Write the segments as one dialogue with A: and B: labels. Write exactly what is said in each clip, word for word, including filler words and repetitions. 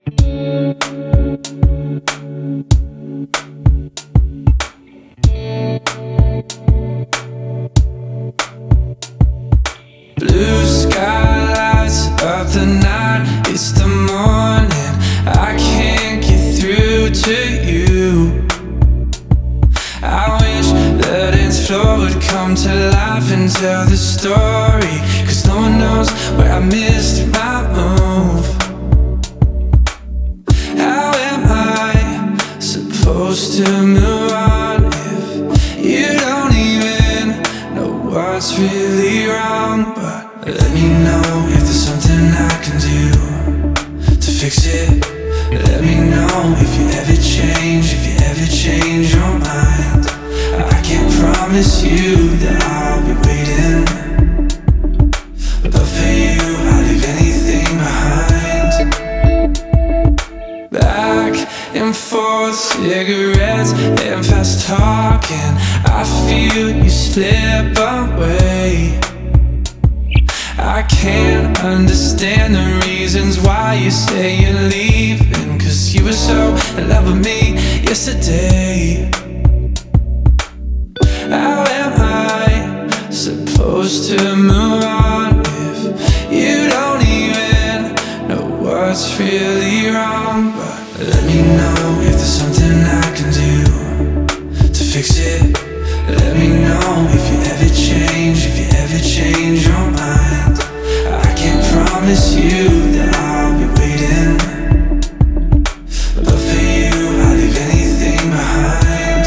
A: Blue sky lights up the night. It's the morning, I can't get through to you. I wish the dance floor would come to life and tell the story, 'cause no one knows where I missed my move. How am I supposed to move on if you don't even know what's really wrong? But let me know if there's something I can do to fix it. Let me know if you ever change, if you ever change your mind. I can't promise you that I'll be waiting, but for you I'll leave anything behind. Back and forth, cigarettes and fast talking. I feel you slip away. I can't understand the reasons why you say you're leaving, 'cause you were so in love with me yesterday. How am I supposed to move on if you don't even know what's really wrong? But let me know if there's something I can do to fix it. Let me know if you ever change, if you ever change your mind. I can't promise you that I'll be waiting, but for you I'll leave anything behind.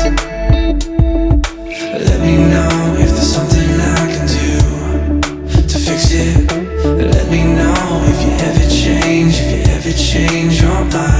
A: Let me know if there's something I can do to fix it. Let me know if you ever change, if you ever change your mind.